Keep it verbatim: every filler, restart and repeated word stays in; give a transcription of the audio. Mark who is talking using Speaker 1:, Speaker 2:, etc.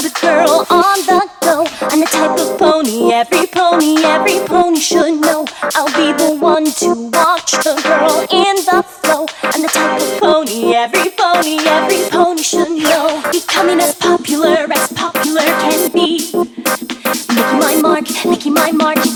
Speaker 1: the girl on the go. I'm the type of pony every pony, every pony should know. I'll be the one to watch the girl in the flow. I'm the type of pony every pony, every pony should know. Becoming as popular as popular can be. Making my mark, making my mark